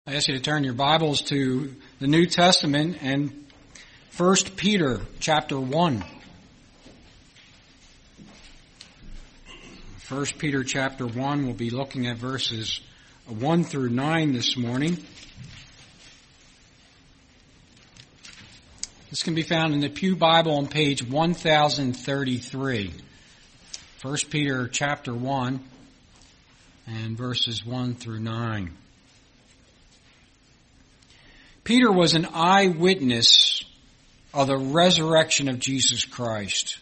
I ask you to turn your Bibles to the New Testament and 1 Peter chapter 1. 1 Peter chapter 1, we'll be looking at verses 1 through 9 this morning. This can be found in the Pew Bible on page 1033. 1 Peter chapter 1 and verses 1 through 9. Peter was an eyewitness of the resurrection of Jesus Christ.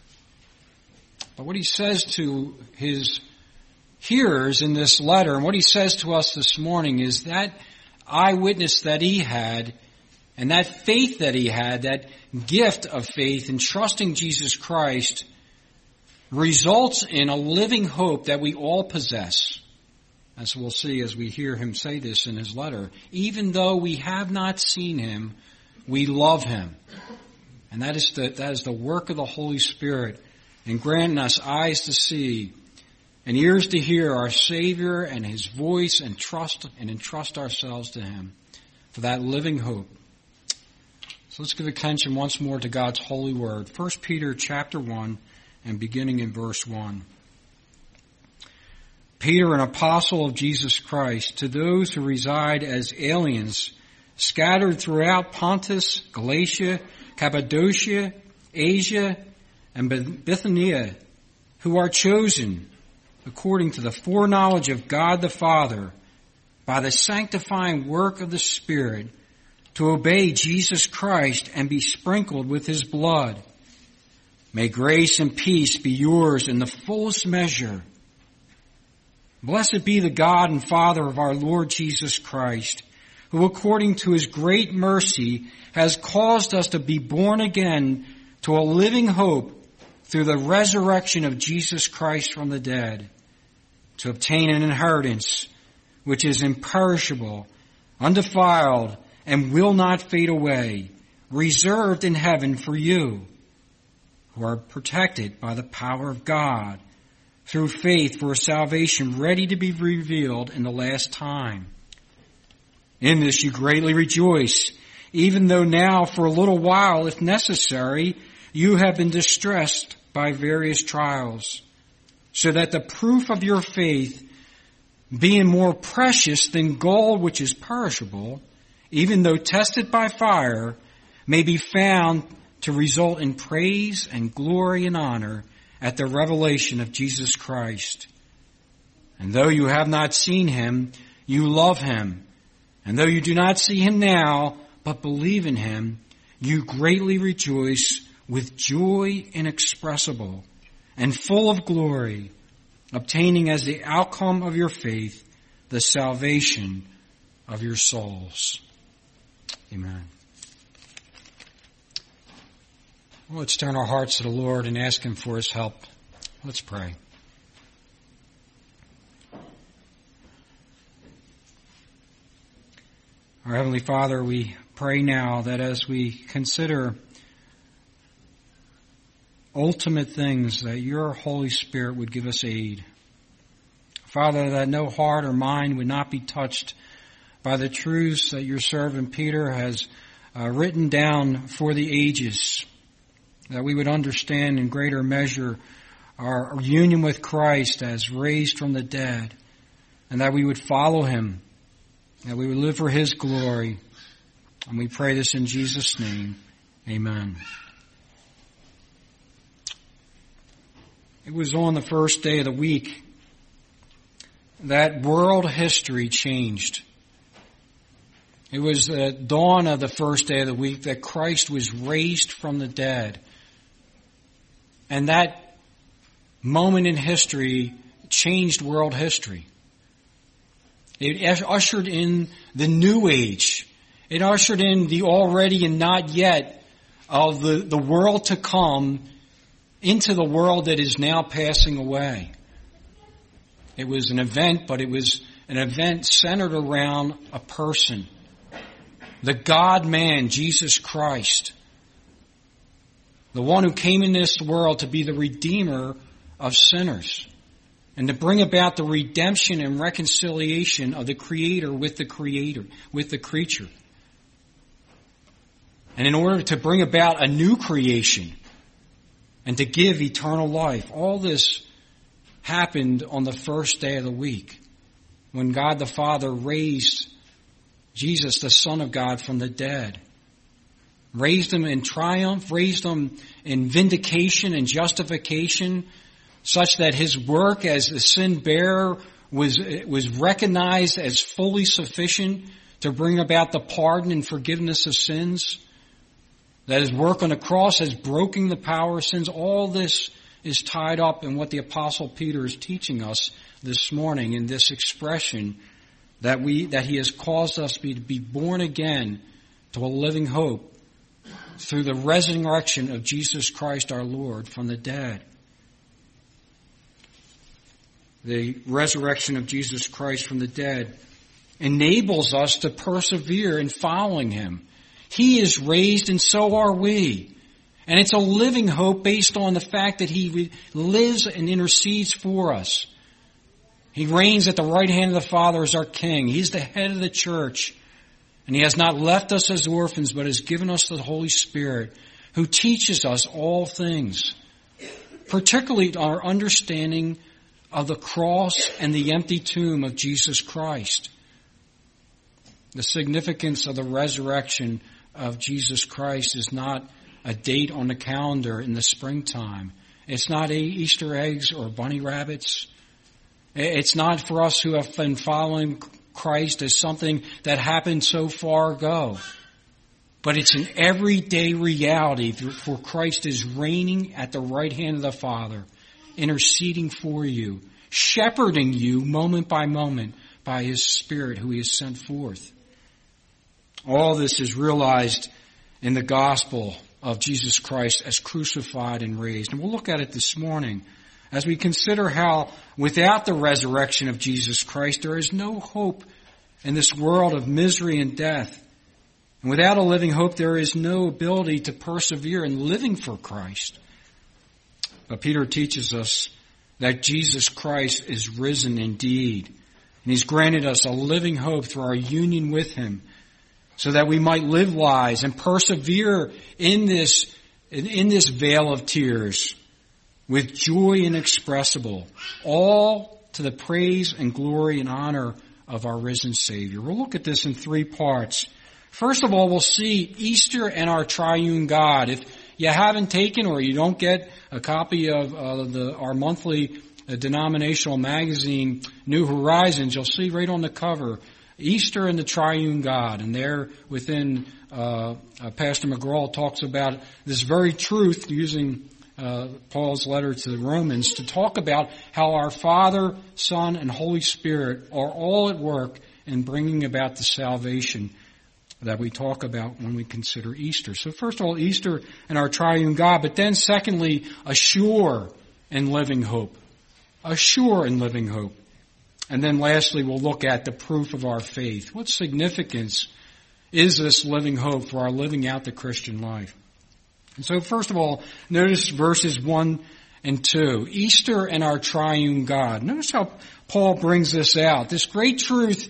But what he says to his hearers in this letter, and what he says to us this morning, is that eyewitness that he had, and that faith that he had, that gift of faith in trusting Jesus Christ, results in a living hope that we all possess. As we'll see as we hear him say this in his letter, even though we have not seen him, we love him. And that is the work of the Holy Spirit in granting us eyes to see and ears to hear our Savior and his voice and entrust ourselves to him for that living hope. So let's give attention once more to God's holy word. 1 Peter chapter 1 and beginning in verse 1. Peter, an apostle of Jesus Christ, to those who reside as aliens, scattered throughout Pontus, Galatia, Cappadocia, Asia, and Bithynia, who are chosen, according to the foreknowledge of God the Father, by the sanctifying work of the Spirit, to obey Jesus Christ and be sprinkled with his blood. May grace and peace be yours in the fullest measure. Blessed be the God and Father of our Lord Jesus Christ, who according to his great mercy has caused us to be born again to a living hope through the resurrection of Jesus Christ from the dead, to obtain an inheritance which is imperishable, undefiled, and will not fade away, reserved in heaven for you, who are protected by the power of God, through faith for a salvation ready to be revealed in the last time. In this you greatly rejoice, even though now for a little while, if necessary, you have been distressed by various trials, so that the proof of your faith, being more precious than gold which is perishable, even though tested by fire, may be found to result in praise and glory and honor at the revelation of Jesus Christ. And though you have not seen him, you love him. And though you do not see him now, but believe in him, you greatly rejoice with joy inexpressible and full of glory, obtaining as the outcome of your faith the salvation of your souls. Amen. Let's turn our hearts to the Lord and ask him for his help. Let's pray. Our Heavenly Father, we pray now that as we consider ultimate things, that your Holy Spirit would give us aid. Father, that no heart or mind would not be touched by the truths that your servant Peter has written down for the ages, that we would understand in greater measure our union with Christ as raised from the dead, and that we would follow him, that we would live for his glory. And we pray this in Jesus' name. Amen. It was on the first day of the week that world history changed. It was the dawn of the first day of the week that Christ was raised from the dead. And that moment in history changed world history. It ushered in the new age. It ushered in the already and not yet of the world to come into the world that is now passing away. It was an event, but it was an event centered around a person. The God-man, Jesus Christ. The one who came in this world to be the Redeemer of sinners. and to bring about the redemption and reconciliation of the Creator, with the creature. And in order to bring about a new creation and to give eternal life. All this happened on the first day of the week, when God the Father raised Jesus, the Son of God, from the dead. Raised him in triumph, raised him in vindication and justification, such that his work as the sin bearer was recognized as fully sufficient to bring about the pardon and forgiveness of sins. That his work on the cross has broken the power of sins. All this is tied up in what the Apostle Peter is teaching us this morning in this expression that he has caused us to be born again to a living hope through the resurrection of Jesus Christ our Lord from the dead. The resurrection of Jesus Christ from the dead enables us to persevere in following him. He is raised and so are we. And it's a living hope based on the fact that he lives and intercedes for us. He reigns at the right hand of the Father as our King. He's the head of the church. And he has not left us as orphans, but has given us the Holy Spirit, who teaches us all things, particularly our understanding of the cross and the empty tomb of Jesus Christ. The significance of the resurrection of Jesus Christ is not a date on the calendar in the springtime. It's not Easter eggs or bunny rabbits. It's not for us who have been following Christ as something that happened so far ago. But it's an everyday reality, for Christ is reigning at the right hand of the Father, interceding for you, shepherding you moment by moment by his Spirit who he has sent forth. All this is realized in the gospel of Jesus Christ as crucified and raised. And we'll look at it this morning as we consider how without the resurrection of Jesus Christ, there is no hope in this world of misery and death. And without a living hope, there is no ability to persevere in living for Christ. But Peter teaches us that Jesus Christ is risen indeed. And he's granted us a living hope through our union with him, so that we might live lives and persevere in this vale of tears with joy inexpressible, all to the praise and glory and honor of our risen Savior. We'll look at this in three parts. First of all, we'll see Easter and our triune God. If you haven't taken or you don't get a copy of our monthly denominational magazine, New Horizons, you'll see right on the cover, Easter and the triune God. And there within, Pastor McGraw talks about this very truth using Paul's letter to the Romans to talk about how our Father, Son, and Holy Spirit are all at work in bringing about the salvation that we talk about when we consider Easter. So first of all, Easter and our triune God, but then secondly, a sure and living hope. A sure and living hope. And then lastly, we'll look at the proof of our faith. What significance is this living hope for our living out the Christian life? And so first of all, notice verses 1 and 2. Easter and our triune God. Notice how Paul brings this out. This great truth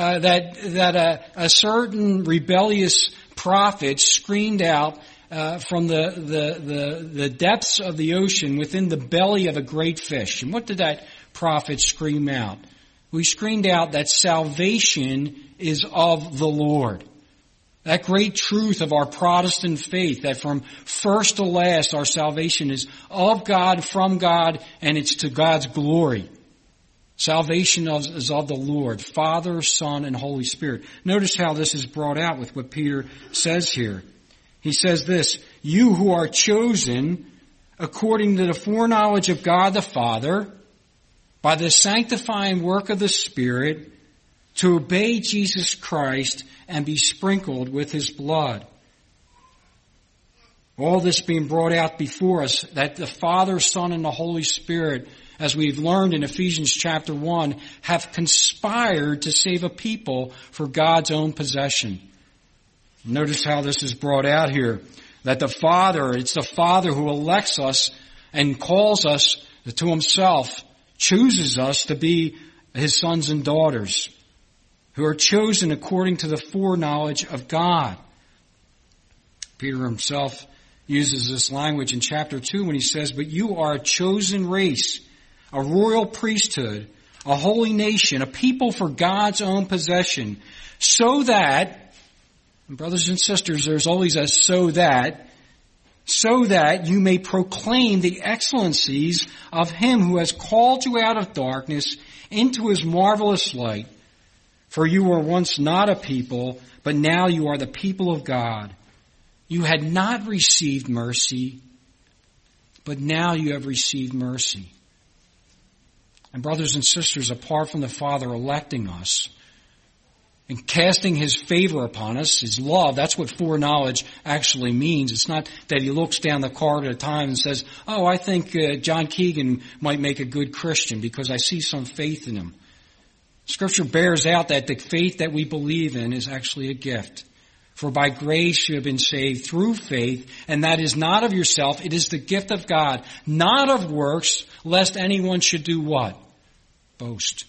that a certain rebellious prophet screamed out from the depths of the ocean within the belly of a great fish. And what did that prophet scream out? We screamed out that salvation is of the Lord. That great truth of our Protestant faith, that from first to last our salvation is of God, from God, and it's to God's glory. Salvation is of the Lord, Father, Son, and Holy Spirit. Notice how this is brought out with what Peter says here. He says this, you who are chosen according to the foreknowledge of God the Father, by the sanctifying work of the Spirit, to obey Jesus Christ and be sprinkled with his blood. All this being brought out before us, that the Father, Son, and the Holy Spirit, as we've learned in Ephesians chapter 1, have conspired to save a people for God's own possession. Notice how this is brought out here, that the Father, it's the Father who elects us and calls us to himself, chooses us to be his sons and daughters who are chosen according to the foreknowledge of God. Peter himself uses this language in chapter 2 when he says, "But you are a chosen race, a royal priesthood, a holy nation, a people for God's own possession, so that," and brothers and sisters, there's always a so that you may proclaim the excellencies of him who has called you out of darkness into his marvelous light. For you were once not a people, but now you are the people of God. You had not received mercy, but now you have received mercy." And brothers and sisters, apart from the Father electing us and casting his favor upon us, his love, that's what foreknowledge actually means. It's not that he looks down the corridor at a time and says, "Oh, I think John Keegan might make a good Christian because I see some faith in him." Scripture bears out that the faith that we believe in is actually a gift. For by grace you have been saved through faith, and that is not of yourself, it is the gift of God, not of works, lest anyone should do what? Boast.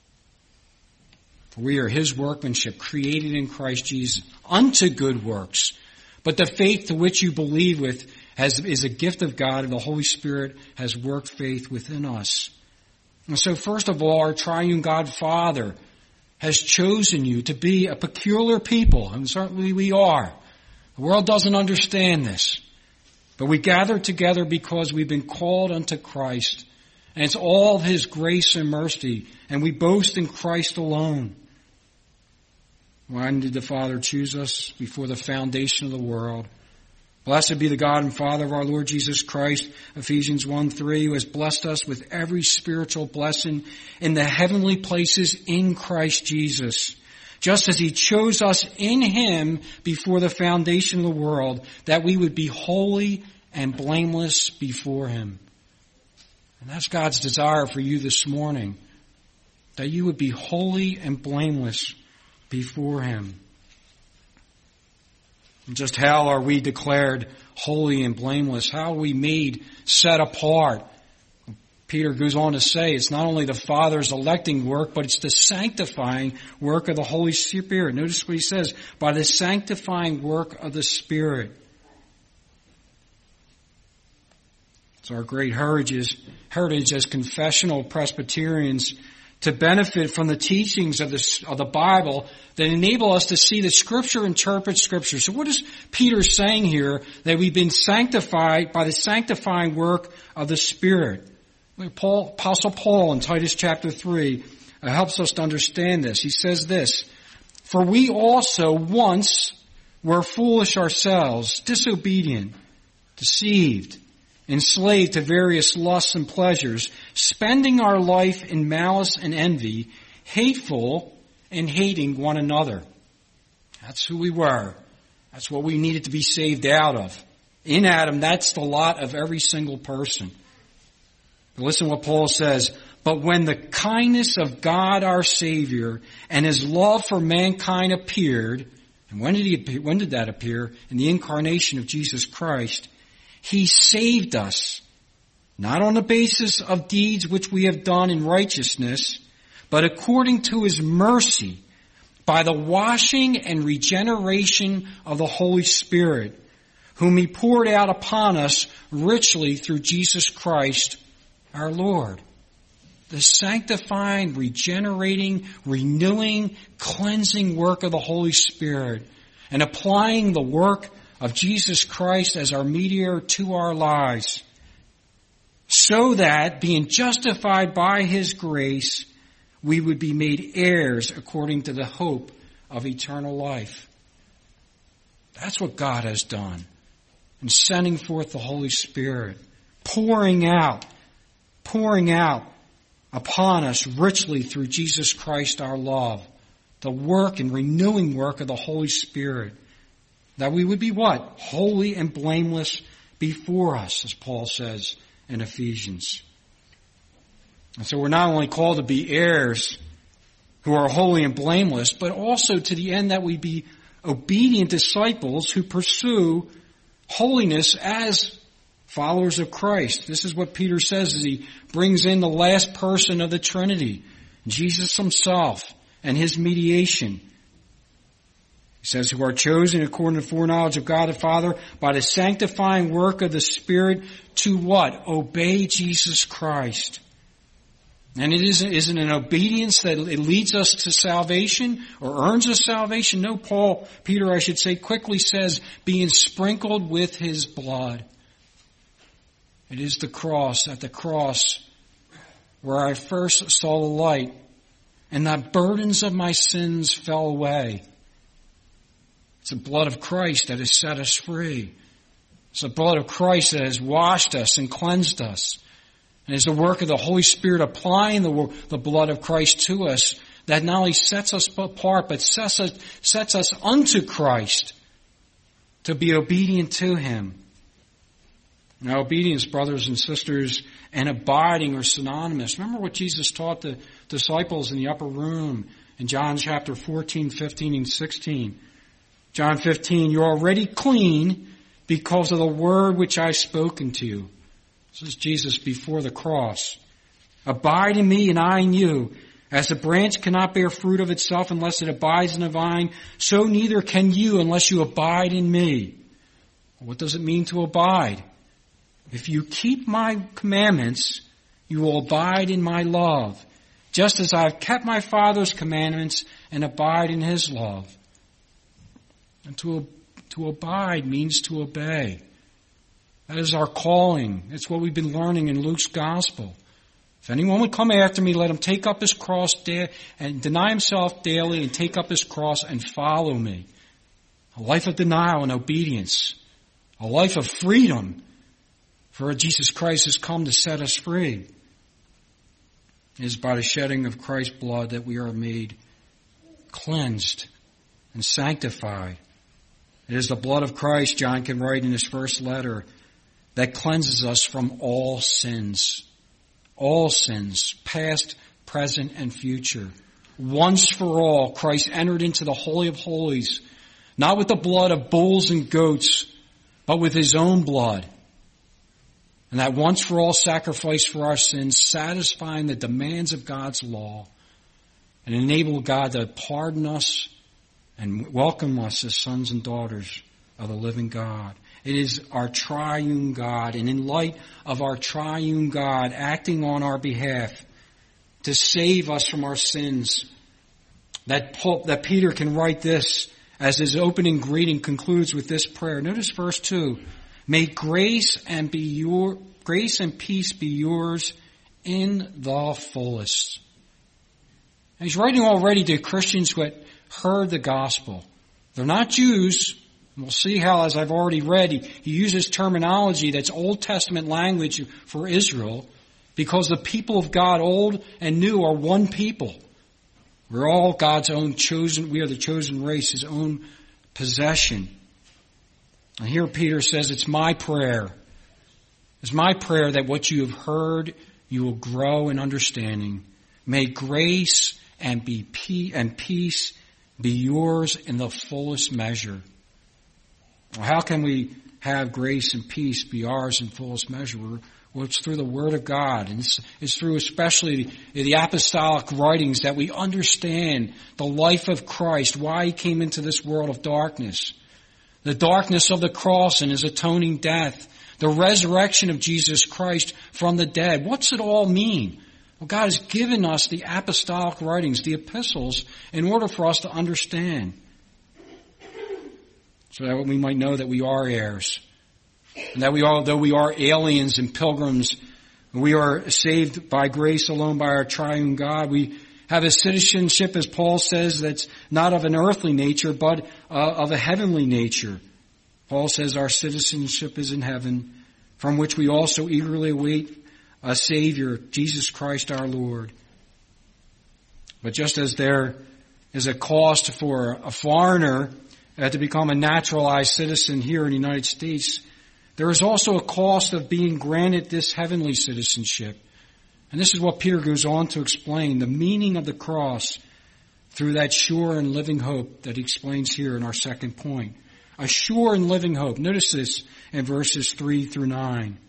For we are his workmanship, created in Christ Jesus, unto good works. But the faith to which you believe with is a gift of God, and the Holy Spirit has worked faith within us. And so first of all, our triune God Father has chosen you to be a peculiar people, and certainly we are. The world doesn't understand this. But we gather together because we've been called unto Christ, and it's all of his grace and mercy, and we boast in Christ alone. Why did the Father choose us? Before the foundation of the world. Blessed be the God and Father of our Lord Jesus Christ, Ephesians 1:3, who has blessed us with every spiritual blessing in the heavenly places in Christ Jesus, just as he chose us in him before the foundation of the world, that we would be holy and blameless before him. And that's God's desire for you this morning, that you would be holy and blameless before him. And just how are we declared holy and blameless? How are we made set apart? Peter goes on to say it's not only the Father's electing work, but it's the sanctifying work of the Holy Spirit. Notice what he says, by the sanctifying work of the Spirit. It's our great heritage as confessional Presbyterians to benefit from the teachings of the Bible that enable us to see that Scripture interprets Scripture. So what is Peter saying here? That we've been sanctified by the sanctifying work of the Spirit. Apostle Paul in Titus chapter 3 helps us to understand this. He says this, "For we also once were foolish ourselves, disobedient, deceived, enslaved to various lusts and pleasures, spending our life in malice and envy, hateful and hating one another." That's who we were. That's what we needed to be saved out of. In Adam, that's the lot of every single person. But listen to what Paul says. "But when the kindness of God our Savior and his love for mankind appeared," and when did that appear? In the incarnation of Jesus Christ. "He saved us, not on the basis of deeds which we have done in righteousness, but according to his mercy, by the washing and regeneration of the Holy Spirit, whom he poured out upon us richly through Jesus Christ our Lord." The sanctifying, regenerating, renewing, cleansing work of the Holy Spirit, and applying the work of Jesus Christ as our mediator to our lives, so that, being justified by his grace, we would be made heirs according to the hope of eternal life. That's what God has done in sending forth the Holy Spirit, pouring out upon us richly through Jesus Christ our love, the work and renewing work of the Holy Spirit, that we would be what? Holy and blameless before us, as Paul says in Ephesians. And so we're not only called to be heirs who are holy and blameless, but also to the end that we be obedient disciples who pursue holiness as followers of Christ. This is what Peter says as he brings in the last person of the Trinity, Jesus himself and his mediation. He says, who are chosen according to the foreknowledge of God the Father by the sanctifying work of the Spirit to what? Obey Jesus Christ. And it isn't an obedience that it leads us to salvation or earns us salvation. No, Peter, I should say, quickly says, being sprinkled with his blood. It is the cross, at the cross, where I first saw the light, and the burdens of my sins fell away. It's the blood of Christ that has set us free. It's the blood of Christ that has washed us and cleansed us. And it's the work of the Holy Spirit applying the blood of Christ to us that not only sets us apart, but sets us unto Christ to be obedient to Him. Now, obedience, brothers and sisters, and abiding are synonymous. Remember what Jesus taught the disciples in the upper room in John chapter 14, 15, and 16. John 15, you're already clean because of the word which I've spoken to you. This is Jesus before the cross. Abide in me and I in you. As a branch cannot bear fruit of itself unless it abides in the vine, so neither can you unless you abide in me. What does it mean to abide? If you keep my commandments, you will abide in my love, just as I've kept my Father's commandments and abide in his love. And to abide means to obey. That is our calling. It's what we've been learning in Luke's gospel. If anyone would come after me, let him take up his cross and deny himself daily and take up his cross and follow me. A life of denial and obedience. A life of freedom. For Jesus Christ has come to set us free. It is by the shedding of Christ's blood that we are made cleansed and sanctified. It is the blood of Christ, John can write in his first letter, that cleanses us from all sins. All sins, past, present, and future. Once for all, Christ entered into the Holy of Holies, not with the blood of bulls and goats, but with his own blood. And that once for all sacrifice for our sins, satisfying the demands of God's law, and enable God to pardon us and welcome us as sons and daughters of the living God. It is our triune God, and in light of our triune God acting on our behalf to save us from our sins, that Peter can write this as his opening greeting concludes with this prayer. Notice verse 2. May grace and peace be yours in the fullest. And he's writing already to Christians who had heard the gospel. They're not Jews. We'll see how, as I've already read, he uses terminology that's Old Testament language for Israel, because the people of God, old and new, are one people. We're all God's own chosen, we are the chosen race, his own possession. And here Peter says, it's my prayer. It's my prayer that what you have heard, you will grow in understanding. May grace and peace be yours in the fullest measure. How can we have grace and peace be ours in fullest measure? Well, it's through the Word of God. And it's through especially the apostolic writings that we understand the life of Christ, why he came into this world of darkness. The darkness of the cross and his atoning death. The resurrection of Jesus Christ from the dead. What's it all mean? Well, God has given us the apostolic writings, the epistles, in order for us to understand. So that we might know that we are heirs. And that though we are aliens and pilgrims, we are saved by grace alone by our triune God. We have a citizenship, as Paul says, that's not of an earthly nature, but of a heavenly nature. Paul says our citizenship is in heaven, from which we also eagerly await a Savior, Jesus Christ our Lord. But just as there is a cost for a foreigner to become a naturalized citizen here in the United States, there is also a cost of being granted this heavenly citizenship. And this is what Peter goes on to explain, the meaning of the cross through that sure and living hope that he explains here in our second point. a sure and living hope. Notice this in verses 3 through 9.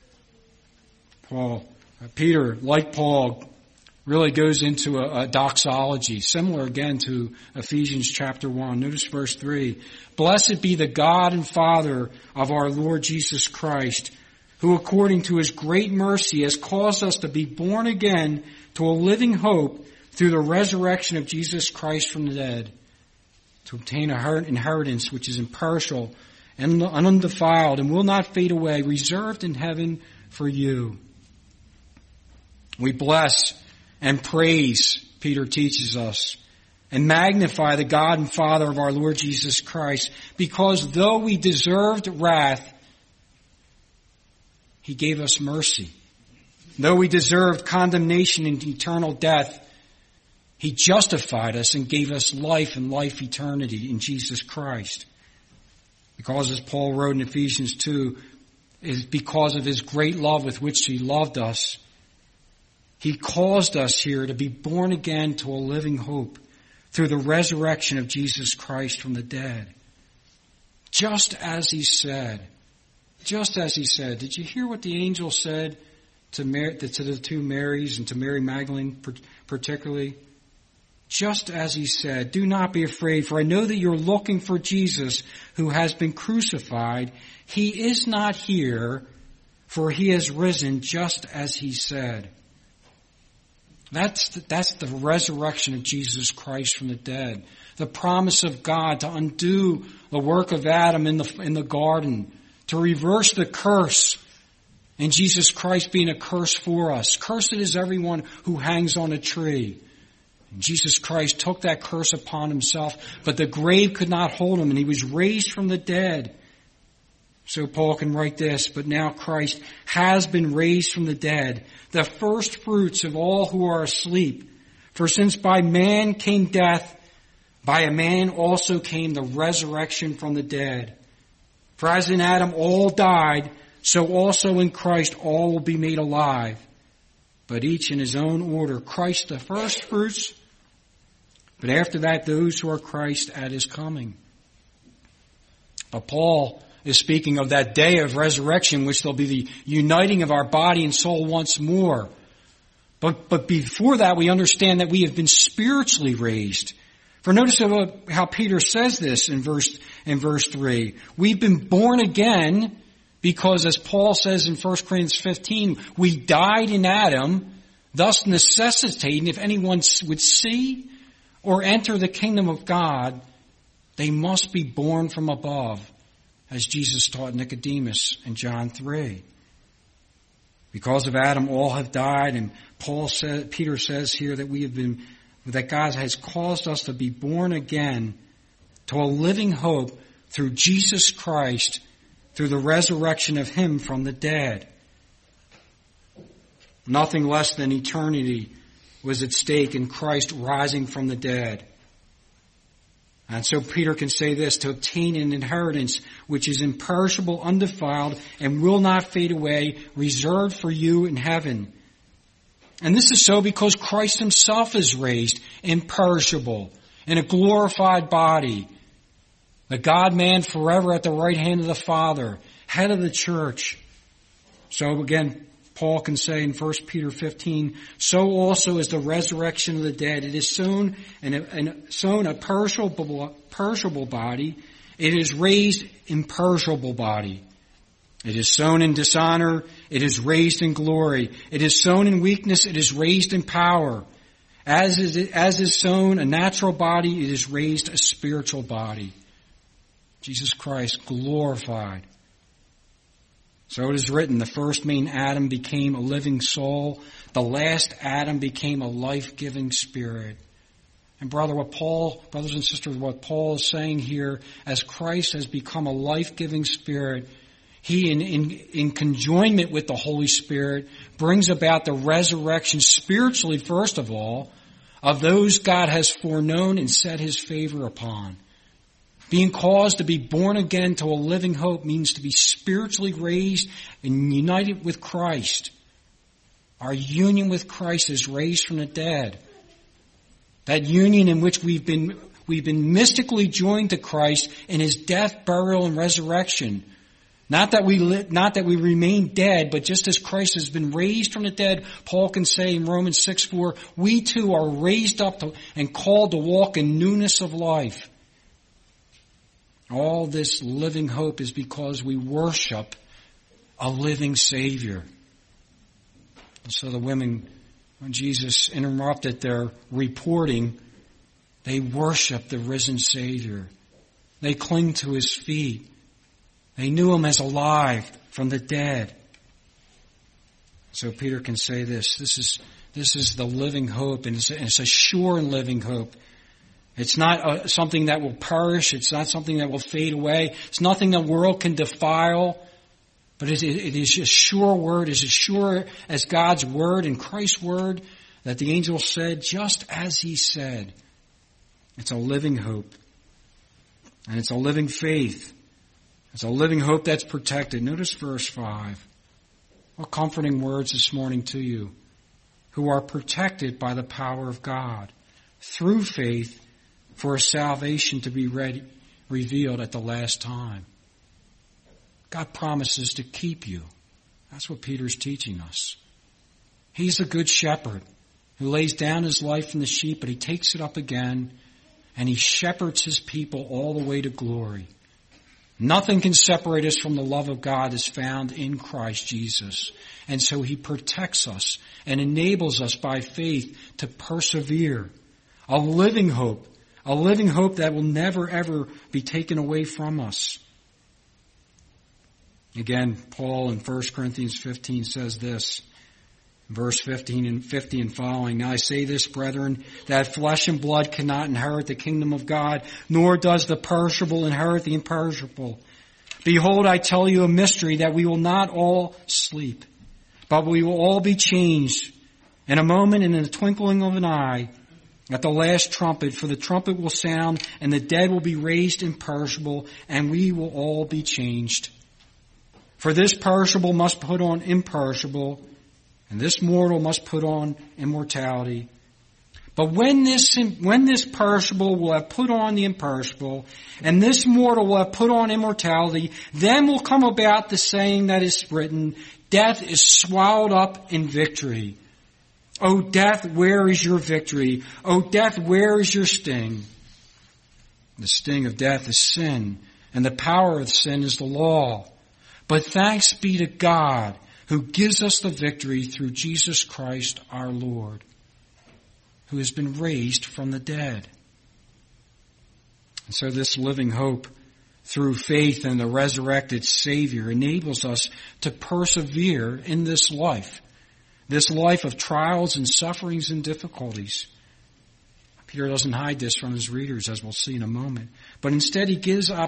Peter, like Paul, really goes into a doxology, similar again to Ephesians chapter 1. Notice verse 3. Blessed be the God and Father of our Lord Jesus Christ, who according to his great mercy has caused us to be born again to a living hope through the resurrection of Jesus Christ from the dead, to obtain an inheritance which is imperishable and undefiled and will not fade away, reserved in heaven for you. We bless and praise, Peter teaches us, and magnify the God and Father of our Lord Jesus Christ, because though we deserved wrath, he gave us mercy. Though we deserved condemnation and eternal death, he justified us and gave us life and life eternity in Jesus Christ. Because, as Paul wrote in Ephesians 2, is because of his great love with which he loved us, he caused us here to be born again to a living hope through the resurrection of Jesus Christ from the dead. Just as he said. Just as he said. Did you hear what the angel said to the two Marys and to Mary Magdalene particularly? Just as he said, do not be afraid, for I know that you're looking for Jesus who has been crucified. He is not here, for he has risen just as he said. That's the resurrection of Jesus Christ from the dead. The promise of God to undo the work of Adam in the garden, to reverse the curse, and Jesus Christ being a curse for us. Cursed is everyone who hangs on a tree. And Jesus Christ took that curse upon himself, but the grave could not hold him, and he was raised from the dead. So Paul can write this, but now Christ has been raised from the dead, the first fruits of all who are asleep. For since by man came death, by a man also came the resurrection from the dead. For as in Adam all died, so also in Christ all will be made alive. But each in his own order. Christ the first fruits, but after that those who are Christ at his coming. But Paul is speaking of that day of resurrection, which there'll be the uniting of our body and soul once more. But before that, we understand that we have been spiritually raised. For notice how Peter says this in verse 3. We've been born again because, as Paul says in 1 Corinthians 15, we died in Adam, thus necessitating if anyone would see or enter the kingdom of God, they must be born from above, as Jesus taught Nicodemus in John 3. Because of Adam, all have died, and Peter says here that God has caused us to be born again to a living hope through Jesus Christ, through the resurrection of him from the dead. Nothing less than eternity was at stake in Christ rising from the dead. And so Peter can say this, to obtain an inheritance which is imperishable, undefiled, and will not fade away, reserved for you in heaven. And this is so because Christ himself is raised imperishable in a glorified body. The God-man forever at the right hand of the Father, head of the church. So again, Paul can say in 1 Peter 15, so also is the resurrection of the dead. It is sown a perishable body. It is raised imperishable body. It is sown in dishonor. It is raised in glory. It is sown in weakness. It is raised in power. As is sown a natural body, it is raised a spiritual body. Jesus Christ glorified. So it is written, the first man Adam became a living soul. The last Adam became a life-giving spirit. And brothers and sisters, what Paul is saying here, as Christ has become a life-giving spirit, he, in conjoinment with the Holy Spirit, brings about the resurrection spiritually, first of all, of those God has foreknown and set his favor upon. Being caused to be born again to a living hope means to be spiritually raised and united with Christ. Our union with Christ is raised from the dead. That union in which we've We've been mystically joined to Christ in his death, burial, and resurrection. Not that we remain dead, but just as Christ has been raised from the dead, Paul can say in Romans 6:4, we too are raised up and called to walk in newness of life. All this living hope is because we worship a living Savior. And so the women, when Jesus interrupted their reporting, they worship the risen Savior. They cling to his feet. They knew him as alive from the dead. So Peter can say this is the living hope, and it's a sure and living hope. It's not something that will perish. It's not something that will fade away. It's nothing the world can defile. But it is a sure word, it is as sure as God's word and Christ's word that the angel said just as he said. It's a living hope. And it's a living faith. It's a living hope that's protected. Notice verse 5. What comforting words this morning to you, who are protected by the power of God through faith for a salvation to be revealed at the last time. God promises to keep you. That's what Peter's teaching us. He's a good shepherd who lays down his life for the sheep, but he takes it up again, and he shepherds his people all the way to glory. Nothing can separate us from the love of God that's found in Christ Jesus. And so he protects us and enables us by faith to persevere. A living hope that will never ever be taken away from us. Again, Paul in 1 Corinthians 15 says this, verse 15 and 50 and following. Now I say this, brethren, that flesh and blood cannot inherit the kingdom of God, nor does the perishable inherit the imperishable. Behold, I tell you a mystery, that we will not all sleep, but we will all be changed in a moment, and in the twinkling of an eye, at the last trumpet. For the trumpet will sound, and the dead will be raised imperishable, and we will all be changed. For this perishable must put on imperishable, and this mortal must put on immortality. But when this perishable will have put on the imperishable, and this mortal will have put on immortality, then will come about the saying that is written, death is swallowed up in victory. O death, where is your victory? O death, where is your sting? The sting of death is sin, and the power of sin is the law. But thanks be to God, who gives us the victory through Jesus Christ our Lord, who has been raised from the dead. And so this living hope through faith in the resurrected Savior enables us to persevere in this life of trials and sufferings and difficulties. Peter doesn't hide this from his readers, as we'll see in a moment. But instead he gives us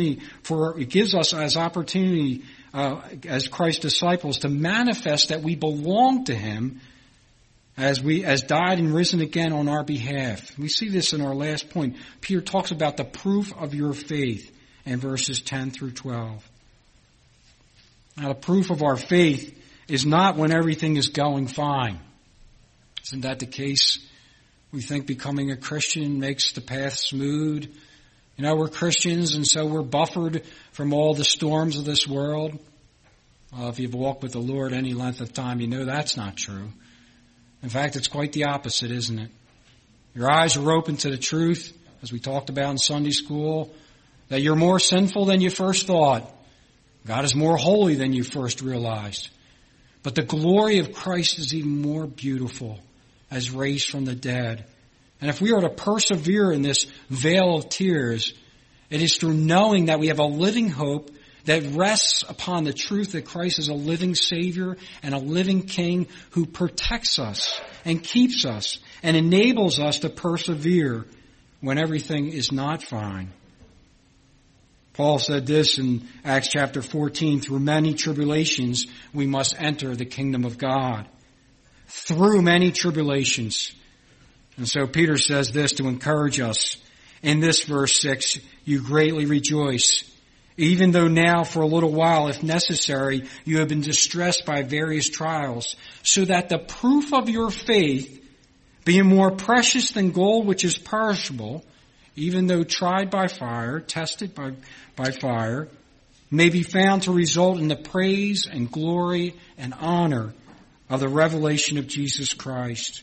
as opportunity as Christ's disciples to manifest that we belong to him as died and risen again on our behalf. We see this in our last point. Peter talks about the proof of your faith in verses 10 through 12. Now the proof of our faith is not when everything is going fine. Isn't that the case? We think becoming a Christian makes the path smooth. We're Christians, and so we're buffered from all the storms of this world. If you've walked with the Lord any length of time, you know that's not true. In fact, it's quite the opposite, isn't it? Your eyes are open to the truth, as we talked about in Sunday school, that you're more sinful than you first thought. God is more holy than you first realized. But the glory of Christ is even more beautiful as raised from the dead. And if we are to persevere in this vale of tears, it is through knowing that we have a living hope that rests upon the truth that Christ is a living Savior and a living King who protects us and keeps us and enables us to persevere when everything is not fine. Paul said this in Acts chapter 14, through many tribulations we must enter the kingdom of God. Through many tribulations. And so Peter says this to encourage us. In this verse 6, you greatly rejoice, even though now for a little while, if necessary, you have been distressed by various trials, so that the proof of your faith, being more precious than gold which is perishable, even though tried by fire, tested by fire, may be found to result in the praise and glory and honor of the revelation of Jesus Christ.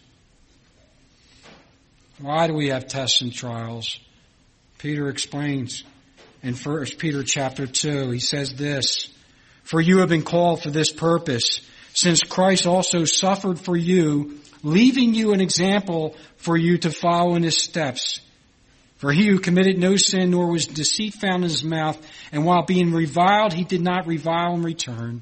Why do we have tests and trials? Peter explains in 1 Peter chapter 2. He says this, "For you have been called for this purpose, since Christ also suffered for you, leaving you an example for you to follow in his steps. For he who committed no sin, nor was deceit found in his mouth, and while being reviled, he did not revile in return.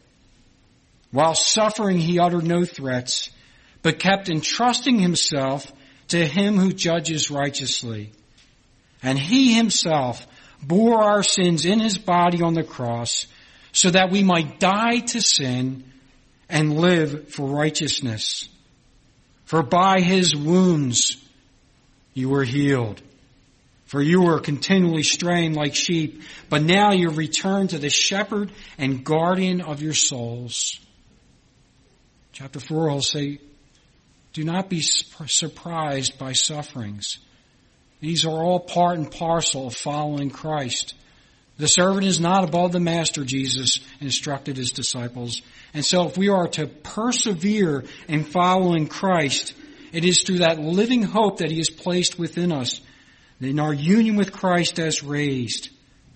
While suffering, he uttered no threats, but kept entrusting himself to him who judges righteously. And he himself bore our sins in his body on the cross, so that we might die to sin and live for righteousness. For by his wounds you were healed. For you were continually straying like sheep, but now you return to the shepherd and guardian of your souls." Chapter 4 will say, do not be surprised by sufferings. These are all part and parcel of following Christ. The servant is not above the master, Jesus instructed his disciples. And so if we are to persevere in following Christ, it is through that living hope that he has placed within us, in our union with Christ as raised.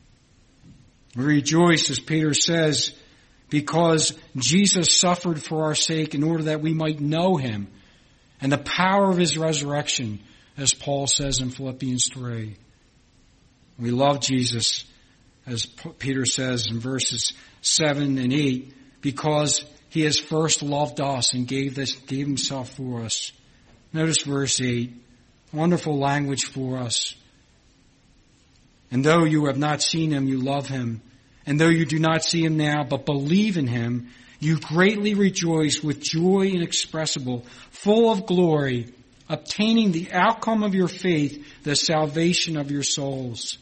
We rejoice, as Peter says, because Jesus suffered for our sake in order that we might know him and the power of his resurrection, as Paul says in Philippians 3. We love Jesus, as Peter says in verses 7 and 8, because he has first loved us and gave himself for us. Notice verse 8. Wonderful language for us. "And though you have not seen him, you love him. And though you do not see him now, but believe in him, you greatly rejoice with joy inexpressible, full of glory, obtaining the outcome of your faith, the salvation of your souls."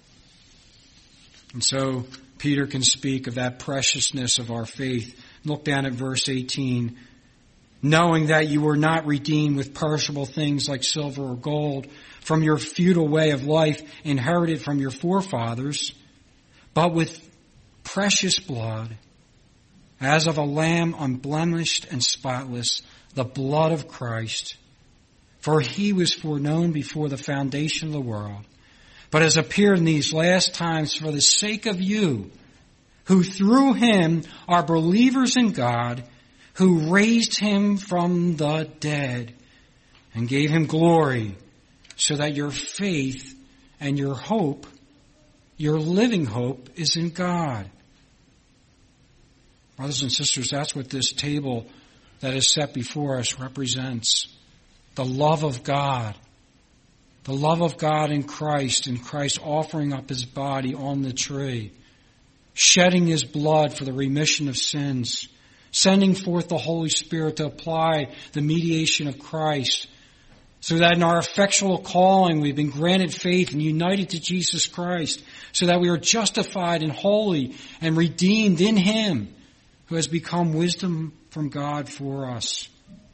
And so Peter can speak of that preciousness of our faith. Look down at verse 18. "Knowing that you were not redeemed with perishable things like silver or gold from your futile way of life inherited from your forefathers, but with precious blood, as of a lamb unblemished and spotless, the blood of Christ. For he was foreknown before the foundation of the world, but has appeared in these last times for the sake of you, who through him are believers in God, who raised him from the dead and gave him glory, so that your faith and your hope, your living hope, is in God." Brothers and sisters, that's what this table that is set before us represents. The love of God. The love of God in Christ, and Christ offering up his body on the tree, shedding his blood for the remission of sins, sending forth the Holy Spirit to apply the mediation of Christ, so that in our effectual calling we've been granted faith and united to Jesus Christ, so that we are justified and holy and redeemed in him, who has become wisdom from God for us.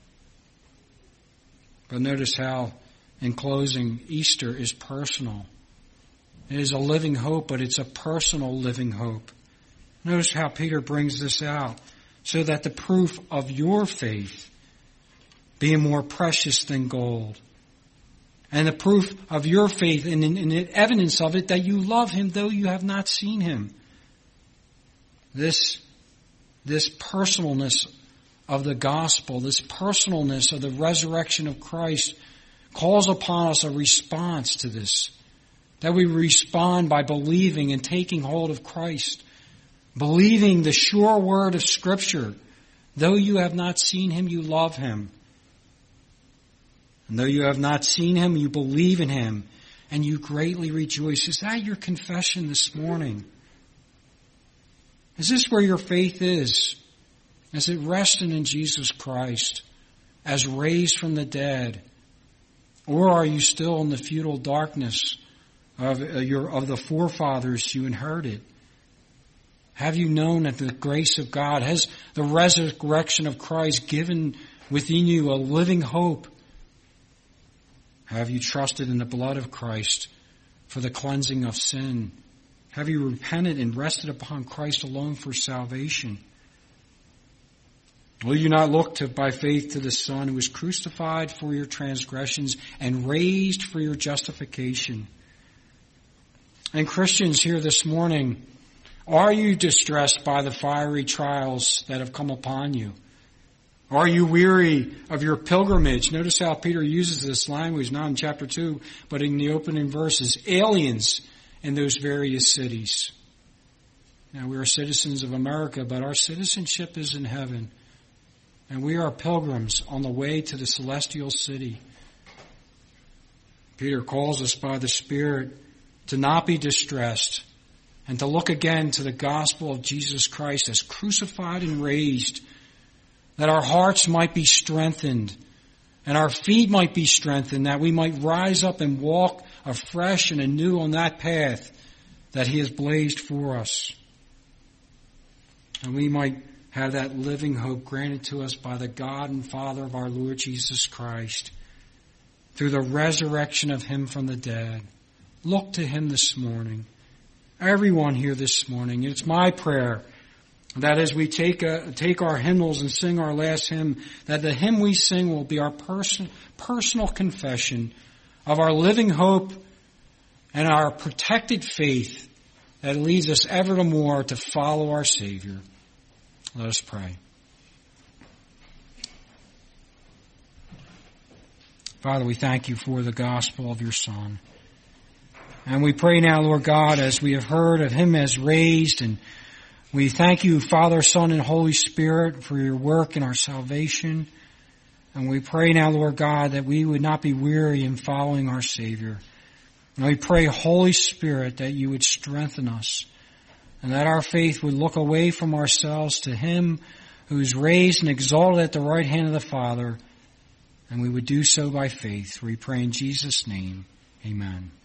But notice how, in closing, Easter is personal. It is a living hope, but it's a personal living hope. Notice how Peter brings this out, so that the proof of your faith, being more precious than gold, and the proof of your faith and the evidence of it, that you love him though you have not seen him. This personalness of the gospel, this personalness of the resurrection of Christ, calls upon us a response to this. That we respond by believing and taking hold of Christ. Believing the sure word of Scripture. Though you have not seen him, you love him. And though you have not seen him, you believe in him. And you greatly rejoice. Is that your confession this morning? Is this where your faith is? Is it resting in Jesus Christ as raised from the dead? Or are you still in the futile darkness of the forefathers you inherited? Have you known that the grace of God, has the resurrection of Christ given within you a living hope? Have you trusted in the blood of Christ for the cleansing of sin? Have you repented and rested upon Christ alone for salvation? Will you not look by faith to the Son who was crucified for your transgressions and raised for your justification? And Christians here this morning, are you distressed by the fiery trials that have come upon you? Are you weary of your pilgrimage? Notice how Peter uses this language, not in chapter 2, but in the opening verses. Aliens in those various cities. Now, we are citizens of America, but our citizenship is in heaven. And we are pilgrims on the way to the celestial city. Peter calls us by the Spirit to not be distressed and to look again to the gospel of Jesus Christ as crucified and raised, that our hearts might be strengthened and our feet might be strengthened, that we might rise up and walk afresh and anew on that path that He has blazed for us. And we might have that living hope granted to us by the God and Father of our Lord Jesus Christ through the resurrection of Him from the dead. Look to Him this morning. Everyone here this morning, it's my prayer that as we take our hymnals and sing our last hymn, that the hymn we sing will be our personal confession of our living hope and our protected faith that leads us ever the more to follow our Savior. Let us pray. Father, we thank You for the gospel of Your Son. And we pray now, Lord God, as we have heard of Him as raised, and we thank You, Father, Son, and Holy Spirit, for Your work in our salvation. And we pray now, Lord God, that we would not be weary in following our Savior. And we pray, Holy Spirit, that You would strengthen us, and that our faith would look away from ourselves to Him who is raised and exalted at the right hand of the Father, and we would do so by faith. We pray in Jesus' name. Amen.